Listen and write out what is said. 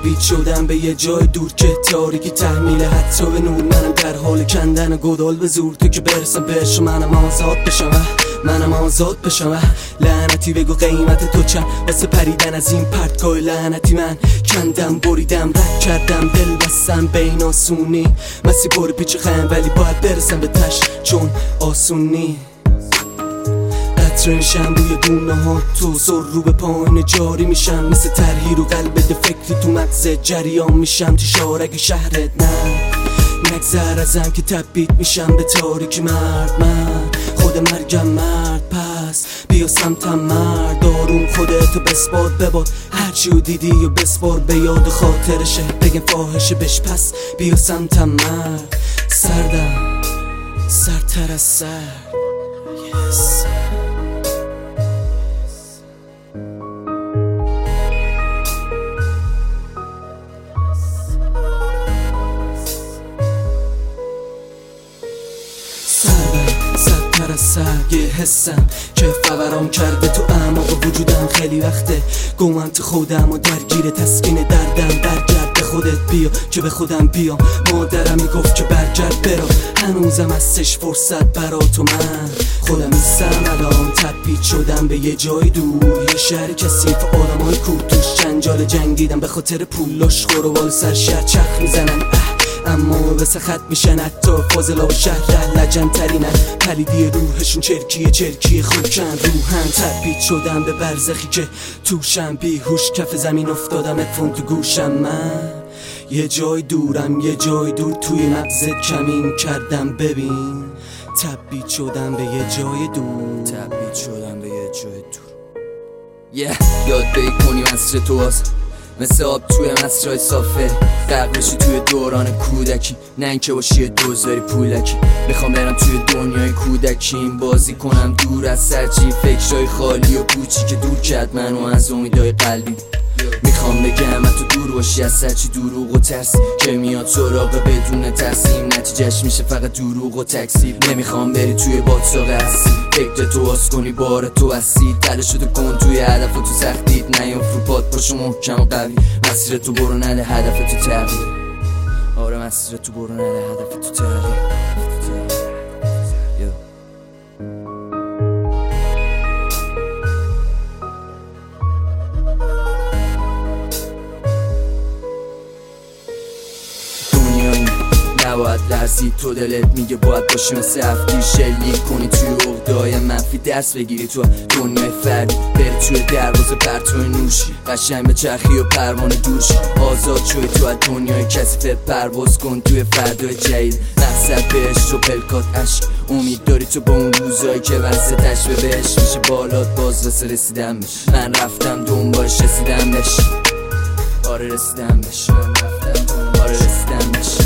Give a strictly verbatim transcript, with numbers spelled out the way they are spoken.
تبعید شدم به یه جای دور که تاریکی تحمیل حتی به نور. منم در حال کندن گدال به زور تو که برسم بهش و منم آزاد بشم منم آزاد بشم. لعنتی بگو قیمت تو چند واسه پریدن از این پرتگاه لعنتی. من کندم بریدم رد کردم دل بستم بین آسونی. مسیح پر پیچ خم ولی باید برسم به تش چون آسونی. قطره میشم روی دونه ها تو سر رو به پایین جاری میشم مثل ترهی رو قلب ده فکری تو مغز جریان میشم تو شارک شهرت. نه نگذر ازم که تبعید میشم به تاریکی مرد. من خود مرگم مرد پس بیا سمتم مرد. آروم خودتو بسپار بباد هرچیو دیدی و بسپار به یاد خاطرشه. بگم فاحشه بش پس بیا سمتم مرد. سردم سرتر از سر yes. سر سر یه حسم که فوران کرده تو اعماق وجودم. خیلی وقته گمم تو خودم و درگیر تسکین دردم. برگرد به خودت بیا که به خودم بیام. مادرم میگفت که برگرد برا هنوزم هستش فرصت برا تو. من خودم نیستم الان تبعید شدم به یه جای دور. یه شهر کثیف آدمای کوه توش جنجال جنگیدم به خاطر پولاش خورو سر شهر چرخ میزنن اما به سخت میشن. حتی فاضلا و شهر لجن ترینن پلیدی روحشون چرکیه چرکیه خوکن روحن. تبعید شدم به برزخی که توشم بیهوش کف زمین افتادم اتفون تو گوشم. من یه جای دورم یه جای دور توی مغزت کمین کردم ببین. تبعید شدم به یه جای دور تبعید شدم به یه جای دور yeah. یاد بگی کنی مصر تو هست مثل آب توی مصرهای صافه. غرق بشی توی دوران کودکی نه اینکه باشی دوزاری پولکی. میخوام برم توی دنیای کودکی این بازی کنم دور از سرچی فکرهای خالی و پوچی که دور کرد منو از امیدهای قلبی. میخوام بگم تو دور باشی از سرچی دروغ و ترسی که میاد سراغ بدون ترسیم. نتیجهش میشه فقط دروغ و تکذیب. نمیخوام بری توی باتساق هستی فکر تو واس کنی بار تو هستی. تلاشتو کن توی هدف تو سختید نیافت رو پاد پاشو محکم و قوی. مسیر تو برو نده هدف تو تغییر. آره مسیر تو برو نده هدف تو تغییر. نباید لرزی تو دلت میگه باید باشی مثل هفتی شلیک کنی توی عقده‌های منفی درس بگیری تو دنیای فردی. بری توی دروازه پرتوی نوشی قشنگ به چرخی و پروانه دوشی. آزاد شوی تو از دنیای کثیف پرواز کن توی فردای جدید. مقصد بهش تو پلکات عشق امید داری تو با اون روزایی که وسطش به بهش میشه بالات باز واسه رسیدم بش. من رفتم دنبالش رسیدم بش. آره رسیدم بش. آره رسیدم بش.